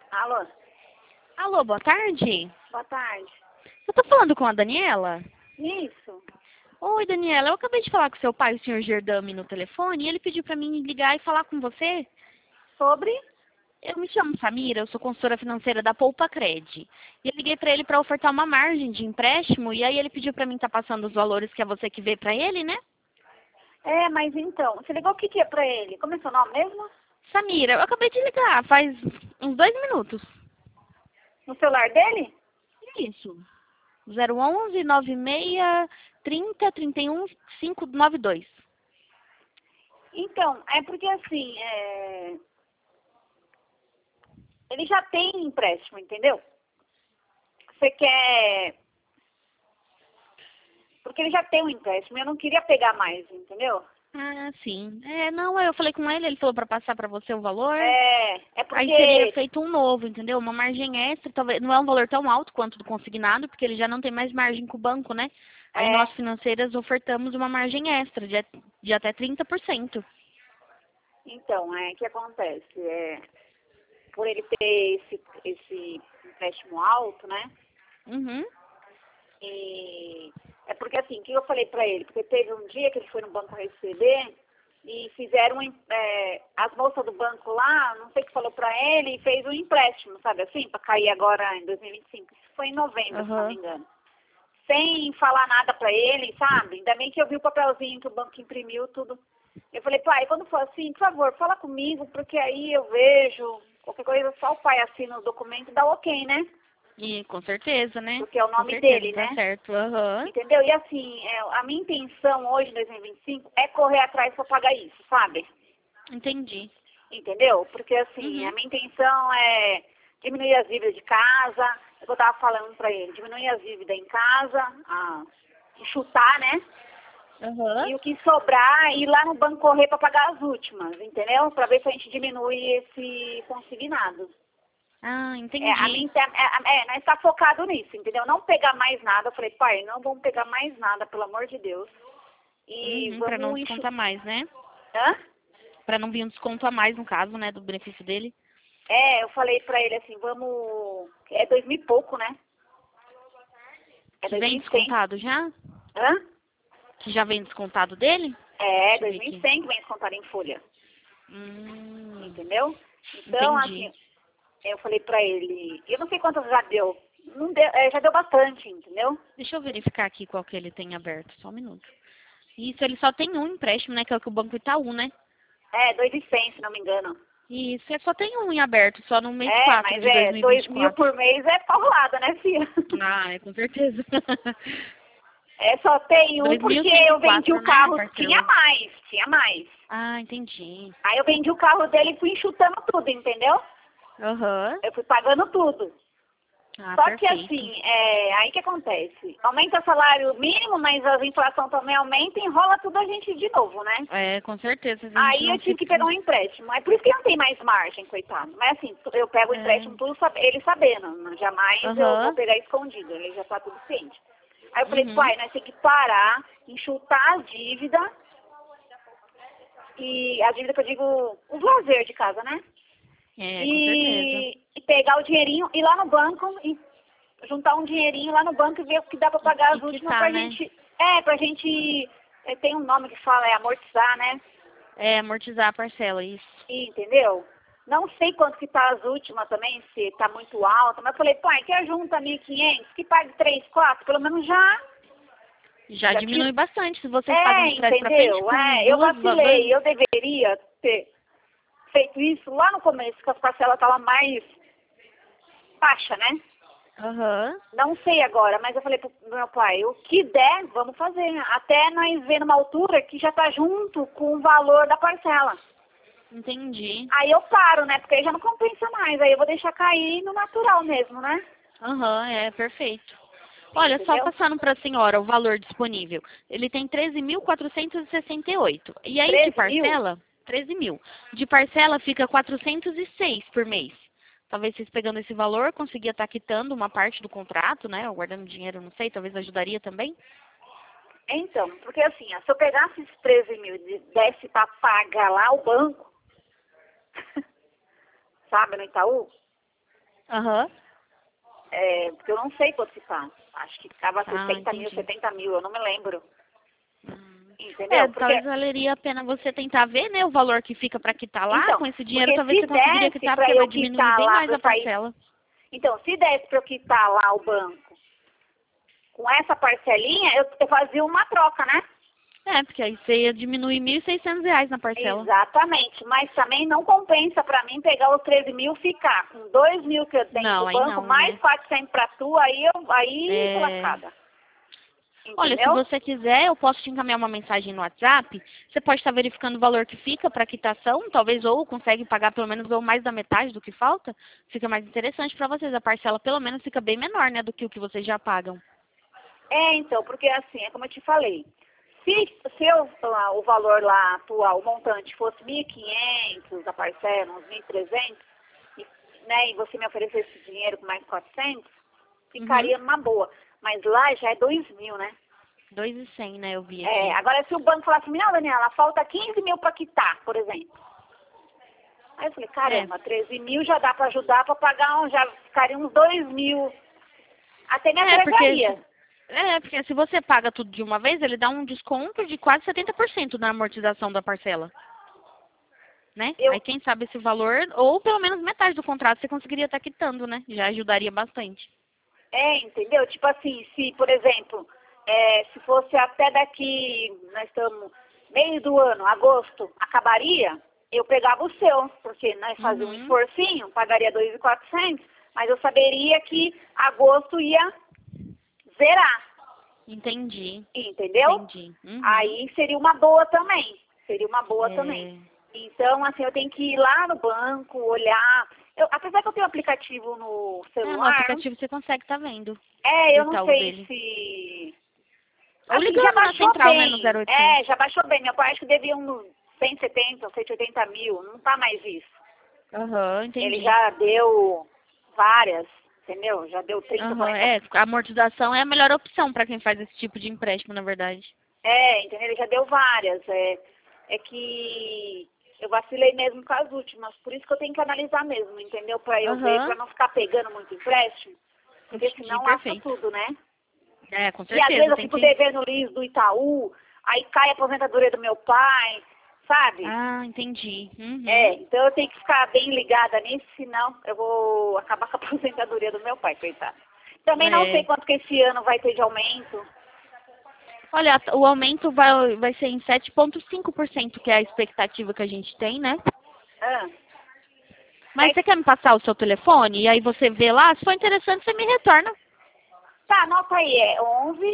Alô, Alô, boa tarde. boa tarde. Eu tô falando com a Daniela? Isso, Oi, Daniela, eu acabei de falar com seu pai, o senhor Gerdami, no telefone, e ele pediu pra mim ligar e falar com você. sobre? Eu me chamo Samira, eu sou consultora financeira da Poupa Cred. E eu liguei pra ele pra ofertar uma margem de empréstimo, e aí ele pediu pra mim estar passando os valores que é você que vê pra ele, né? É, mas então, você ligou o que que é pra ele? Como é seu nome mesmo? Samira, eu acabei de ligar, faz uns 2 minutos. No celular dele? Isso. 011 96 30 31 592. Então, é porque assim, ele já tem empréstimo, entendeu? Você quer... Porque ele já tem um empréstimo, eu não queria pegar mais, entendeu? Ah, sim. Não, eu falei com ele falou pra passar pra você o valor. É Aí seria porque... feito um novo, entendeu? Uma margem extra, talvez não é um valor tão alto quanto do consignado, porque ele já não tem mais margem com o banco, né? Aí É, nós financeiras ofertamos uma margem extra de até 30%. então, o que acontece? Por ele ter esse empréstimo alto, né? Uhum. E é porque assim, o que eu falei pra ele? Porque teve um dia que ele foi no banco receber e fizeram, as moças do banco lá, não sei o que falou pra ele, e fez um empréstimo, sabe assim, pra cair agora em 2025. Isso foi em novembro, se não me Aham. engano. Sem falar nada pra ele, sabe? Ainda bem que eu vi o papelzinho que o banco imprimiu, tudo. Eu falei, pai, quando for assim, por favor, fala comigo, porque aí eu vejo, qualquer coisa, só o pai assina o documento e dá ok, né? E com certeza, né? Porque é o Com nome certeza, dele, tá né? certo. Aham. Entendeu? E assim, a minha intenção hoje, em 2025, é correr atrás para pagar isso, sabe? Entendi. Entendeu? Porque assim, a Uhum. minha intenção é diminuir as dívidas de casa, é o que eu tava falando para ele, diminuir as dívidas em casa, enxutar, né? Aham. E o que sobrar, ir lá no banco correr para pagar as últimas, entendeu? Para ver se a gente diminui esse consignado. Ah, A entendi. minha, nós está focado nisso, entendeu? Não pegar mais nada. Eu falei, pai, não vamos pegar mais nada, pelo amor de Deus. E Uhum, pra não vamos enxutar. descontar mais, né? Hã? Pra não vir um desconto a mais, no caso, né, do benefício dele. Eu falei pra ele assim, vamos. É 2000 e pouco, né? É Que dois vem mil e cem. descontado já? Hã? Que já vem descontado dele? É, Deixa eu dois ver mil e aqui. cem que vem descontar em folha. Entendeu? Então, Entendi. assim, eu falei pra ele, eu não sei quantas já deu. Não deu, já deu bastante, entendeu? Deixa eu verificar aqui qual que ele tem aberto. Só um minuto. Isso, ele só tem um empréstimo, né? Que é o que o Banco Itaú, né? 2.100, se não me engano. Isso, só tem um em aberto, só no mês É, 4 mas de dois mil e vinte e 2.000 quatro. por mês é paulada, né, filha? Ah, é com certeza. Só tem um Dois mil porque cento e eu vendi o quatro, né, a carro, tinha parcela? mais, tinha mais. Ah, entendi. Aí eu vendi o carro dele e fui enxutando tudo, entendeu? Aham. Eu fui pagando tudo. Ah, Só que perfeito. assim, aí que acontece? Aumenta o salário mínimo, mas a inflação também aumenta e enrola tudo a gente de novo, né? É, com certeza, a gente Aí não eu tive que fica... pegar um empréstimo. É por isso que não tem mais margem, coitado. Mas assim, eu pego o É. empréstimo tudo ele sabendo. Jamais eu vou Aham. pegar escondido, ele já tá tudo ciente. Aí eu falei, Uhum. pai, nós temos que parar, enxutar a dívida. E a dívida que eu digo, os lazer de casa, né? É, com certeza. E pegar o dinheirinho, ir lá no banco e juntar um dinheirinho lá no banco e ver o que dá pra pagar E as últimas quitar, pra né? gente. Pra gente. Tem um nome que fala, amortizar, né? É, amortizar a parcela, isso. Entendeu? Não sei quanto que tá as últimas também, se tá muito alta, mas eu falei, pai, quer junta 1.500, que pague 3, 4, pelo menos Já já diminui tira. bastante. Se vocês pagam de trás pra frente, Entendeu? com Eu duas vacilei, vezes. eu deveria ter feito isso lá no começo, que as parcelas estavam mais baixa, né? Aham. Não sei agora, mas eu falei pro meu pai, o que der, vamos fazer. Até nós ver numa altura que já tá junto com o valor da parcela. Entendi. Aí eu paro, né? Porque aí já não compensa mais. Aí eu vou deixar cair no natural mesmo, né? Aham, é perfeito. Olha, só Entendeu? passando para a senhora o valor disponível. Ele tem 13.468. E aí de 13 mil? parcela, 13 mil. De parcela fica 406 por mês. Talvez vocês pegando esse valor, conseguia estar quitando uma parte do contrato, né? Ou guardando dinheiro, não sei, talvez ajudaria também. Então, porque assim, ó, se eu pegasse esses 13 mil e desse pra pagar lá o banco, sabe, no Itaú, Aham. Porque eu não sei quanto que tá. Acho que ficava 60 mil, Entendi. 70 mil, eu não me lembro. Hum. Entendeu? Talvez valeria a pena você tentar ver, né, o valor que fica para quitar lá. Então, Com esse dinheiro, porque talvez se você conseguiria desse quitar, para porque eu vai diminuir quitar bem lá mais para eu a sair. parcela. Então, se desse para eu quitar lá o banco com essa parcelinha, eu fazia uma troca, né? Porque aí você ia diminuir R$ 1.600 na parcela. Exatamente, mas também não compensa para mim pegar os 13 mil, ficar com 2 mil que eu tenho Não, do aí banco, não, mais né? 400 para tu, aí tô É... lascada. Olha, se Entendeu? você quiser, eu posso te encaminhar uma mensagem no WhatsApp. Você pode estar verificando o valor que fica para quitação, talvez ou consegue pagar pelo menos ou mais da metade do que falta. Fica mais interessante para vocês. A parcela pelo menos fica bem menor, né, do que o que vocês já pagam. Então, porque assim, é como eu te falei, o valor lá atual, o montante fosse 1.500 a parcela, uns 1.300, né, e você me oferecesse esse dinheiro com mais 400, ficaria numa boa. Mas lá já é 2 mil, né? 2.100, né, eu vi aqui. Agora se o banco falasse assim, não, Daniela, falta 15 mil para quitar, por exemplo. Aí eu falei, caramba, 13 mil já dá para ajudar para pagar, já ficaria uns 2 mil. Até me agregaria. Porque se você paga tudo de uma vez, ele dá um desconto de quase 70% na amortização da parcela. Né? Eu, Aí quem sabe esse valor, ou pelo menos metade do contrato você conseguiria estar quitando, né? Já ajudaria bastante. entendeu? Tipo assim, se, por exemplo, se fosse até daqui, nós estamos meio do ano, agosto, acabaria, eu pegava o seu, porque nós fazíamos um esforcinho, pagaria 2.400, mas eu saberia que agosto ia zerar, Entendi. entendeu? Entendi. Aí seria uma boa também, seria uma boa também. Então, assim, eu tenho que ir lá no banco, olhar. Apesar que eu tenho um aplicativo no No celular, aplicativo você consegue estar vendo. eu Do não Itaú sei dele. se... Ou Assim, já ligando na baixou central, né, no bem. 0800. Já baixou bem. Meu pai acho que devia uns 170 ou 180 mil. Não tá mais isso. Entendi. Ele já deu várias, entendeu? Já deu 30, 40. A amortização é a melhor opção para quem faz esse tipo de empréstimo, na verdade. Entendeu? Ele já deu várias. É que eu vacilei mesmo com as últimas. Por isso que eu tenho que analisar mesmo, entendeu? Pra eu ver, pra não ficar pegando muito empréstimo. Porque senão lasca Perfeito. tudo, né? Com E às certeza. vezes eu fico devendo o LIS do Itaú, aí cai a aposentadoria do meu pai, sabe? Entendi. Então eu tenho que ficar bem ligada nisso, senão eu vou acabar com a aposentadoria do meu pai, coitado. Também não sei quanto que esse ano vai ter de aumento. Olha, o aumento vai ser em 7,5%, que é a expectativa que a gente tem, né? Mas você quer me passar o seu telefone? E aí você vê lá, se for interessante, você me retorna. Tá, anota aí, 11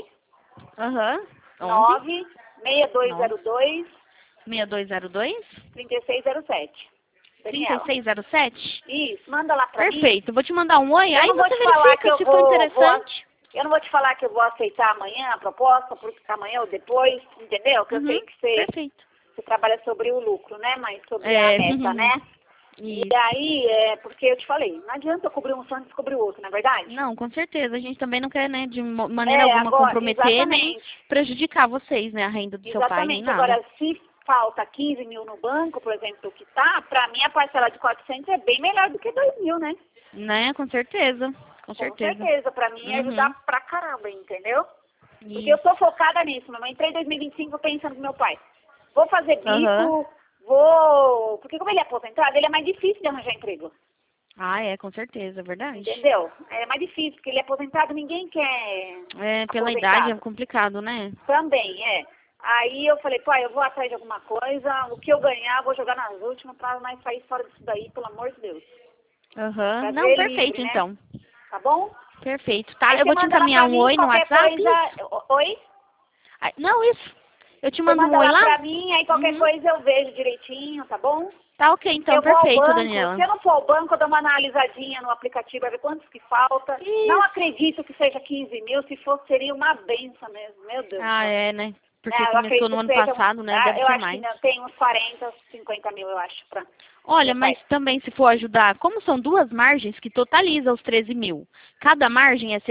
9 6202 6202 3607. Daniela. 3607? Isso, manda lá pra mim. Perfeito, vou te mandar um oi, Eu aí não vou você te falar verifica que eu se for interessante. eu não vou te falar que eu vou aceitar amanhã a proposta, porque amanhã ou depois, entendeu? Que eu sei que Perfeito. você trabalha sobre o lucro, né? Mas sobre a meta, né? Isso. E aí, porque eu te falei, não adianta eu cobrir um sonho e descobrir o outro, não é verdade? Não, com certeza. A gente também não quer, né, de maneira alguma comprometer nem prejudicar vocês, né, a renda do seu pai, nem Exatamente. nada. Agora, se falta 15 mil no banco, por exemplo, que tá, pra mim a parcela de 400 é bem melhor do que 2 mil, né? Né, com certeza. Com certeza. Pra mim é ajudar pra caramba, entendeu? Porque Isso. eu sou focada nisso, mamãe. Entrei em 2025 pensando no meu pai. Vou fazer bico, porque como ele é aposentado, ele é mais difícil de arranjar emprego. Com certeza, é verdade. Entendeu? É mais difícil, porque ele é aposentado, ninguém quer Pela aposentado. idade é complicado, né? Também, Aí eu falei, pai, eu vou atrás de alguma coisa, o que eu ganhar, eu vou jogar nas últimas pra nós sair fora disso daí, pelo amor de Deus. Pra Não, ver perfeito, livre, né? então. Tá bom? Perfeito. Tá, Aí eu você vou te manda lá encaminhar pra um mim, oi no qualquer WhatsApp. coisa... Oi? Não, isso. Eu te Você mando um manda oi lá lá? pra mim, aí qualquer coisa eu vejo direitinho, tá bom? Tá ok, então, Eu vou ao perfeito, banco, Daniela. se eu não for ao banco, eu dou uma analisadinha no aplicativo, pra ver quantos que falta. Isso. Não acredito que seja 15 mil, se fosse seria uma benção mesmo, meu Deus. Né? Porque eu começou acredito no que ano seja, passado, né? Deve eu ser acho mais. que tem uns 40, 50 mil, eu acho, pra... Olha, meu pai. mas também se for ajudar, como são duas margens que totalizam os 13 mil, cada margem é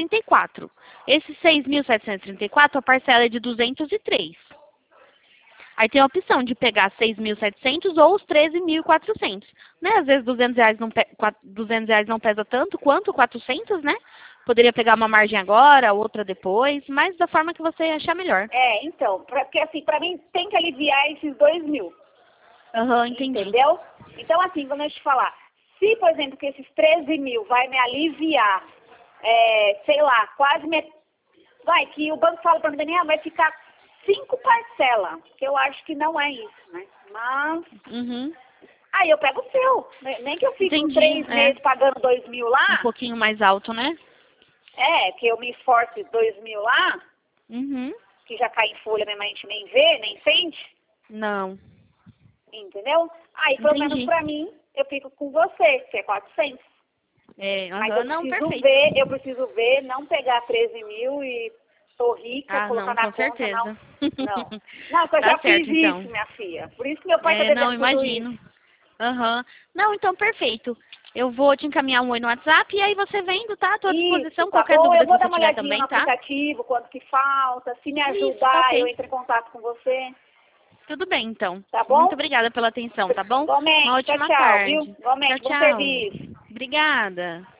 6.734. Esses 6.734, a parcela é de 203. Aí tem a opção de pegar 6.700 ou os 13.400, né? Às vezes R$ 200 não pesa tanto quanto 400, né? Poderia pegar uma margem agora, outra depois, mas da forma que você achar melhor. Então, porque assim, pra mim tem que aliviar esses 2.000. Aham, entendi. Entendeu? Então, assim, quando eu te falar, se, por exemplo, que esses 13.000 vai me aliviar, sei lá, quase vai, que o banco fala pra mim, Daniela, vai ficar 5 parcelas, que eu acho que não é isso, né? Mas, aí eu pego o seu, nem que eu fique Entendi, 3 meses pagando 2.000 lá, um pouquinho mais alto, né? que eu me esforce 2.000 lá, que já cai em folha mesmo, a gente nem vê, nem sente, Não. entendeu? Aí, pelo Entendi. menos pra mim, eu fico com você, que é 400. Mas eu preciso ver, não pegar 13.000 e tô rica, colocar na com conta, certeza. Não, eu Tá já certo, fiz então. isso, minha filha. Por isso que meu pai tá Não, devendo tudo imagino. isso. Não, então perfeito. Eu vou te encaminhar um oi no WhatsApp e aí você vendo, tá? Tô à disposição. Isso, tá Qualquer bom? dúvida Eu que vou você dar uma tiver olhadinha também, no tá? aplicativo, quanto que falta. Se me Isso, ajudar, ok. eu entro em contato com você. Tudo bem, então. Tá bom? Muito obrigada pela atenção, tá bom? Igualmente, Uma ótima tchau, tarde. viu? Igualmente, bom Tchau. serviço. Obrigada.